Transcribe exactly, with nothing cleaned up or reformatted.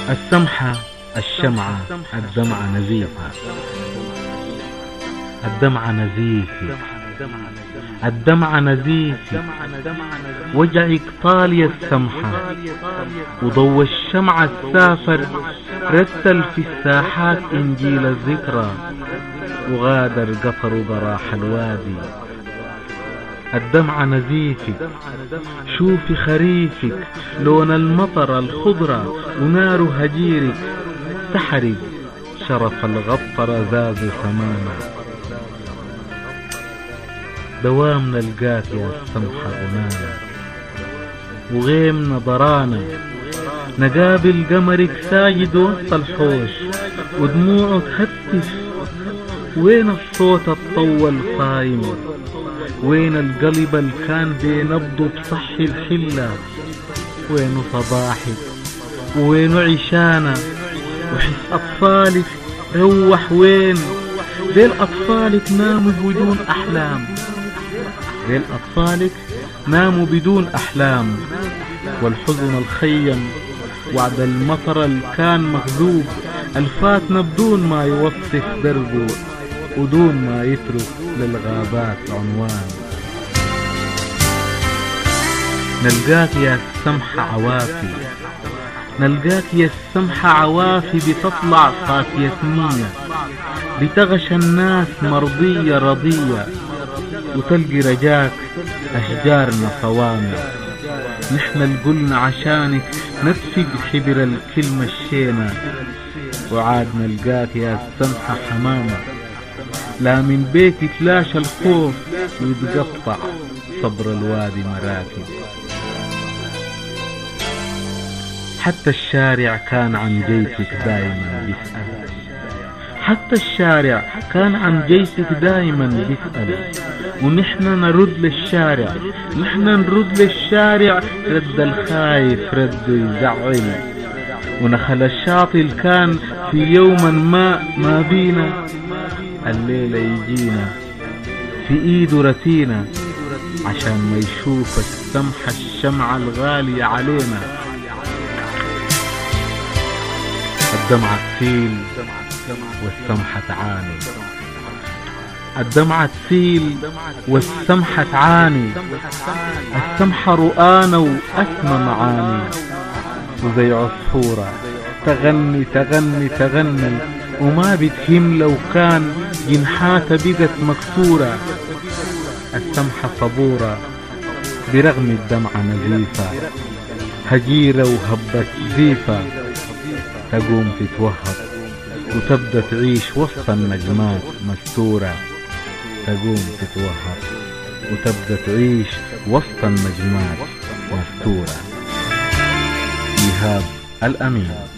السمحة الشمعة الدمعة نزيفة، الدمعة نزيفة، الدمعة نزيفة، وجعك طالي السمحة، وضوى الشمعة السافر رتل في الساحات إنجيل الذكرى، وغادر قطر ضراح الوادي. الدمعة نزيفك، شوفي خريفك، لون المطر الخضرة ونار هجيرك، تحرق شرف الغطر زاز ثمانا. دوامنا لقاك يا السمحة غنانا، وغيمنا ضرانا، نقابل قمرك ساجد وسط الحوش، ودموعه تهتف. وين الصوت الطول صايم؟ وين القلب اللي كان بينبضه بصحي الحلة؟ وين صباحك؟ وين عشانا؟ وحس أطفالك روح وين؟ ديل أطفالك ناموا بدون أحلام، ديل أطفالك ناموا بدون أحلام. والحزن الخيم وعد المطر اللي كان مكذوب، الفاتنا بدون ما يوصف دربه، ودون ما يترك للغابات عنوان. نلقاك يا السمحة عوافي، نلقاك يا السمحة عوافي، بتطلع صافية نية، بتغشى الناس مرضية رضية، وتلقي رجاك أشجارنا صوامع. نحن اللي قلنا عشانك ندفق حبر الكلمة الشينة، وعاد نلقاك يا السمحة حمامة، لا من بيت يتلاشى الخوف ويتقطع صبر الوادي مراكب. حتى الشارع كان عن جيتك دايما بيسأل، حتى الشارع كان عن جيتك دايما بيسأل، ونحن نرد للشارع، نحن نرد للشارع رد الخايف رد يزعل. ونخل الشاطئ كان في يوما ما ما بينا، الليلة يجينا في ايده رتينا، عشان ما يشوف السمحة الشمعة الغالية علينا. الدمعة تسيل والسمحة تعاني، الدمعة تسيل والسمحة تعاني، السمحة رؤانا وأسمى معاني، وزي عصفورة تغني تغني تغني، وما بتهم لو كان جنحاتها بقت مكسورة. السمحة صبورة برغم الدمعة نزيفة، هجيرة وهبت زيفة، تقوم تتوهب وتبدأ تعيش وسط النجمات مستورة، تقوم تتوهب وتبدأ تعيش وسط النجمات مستورة. إيهاب الأمين.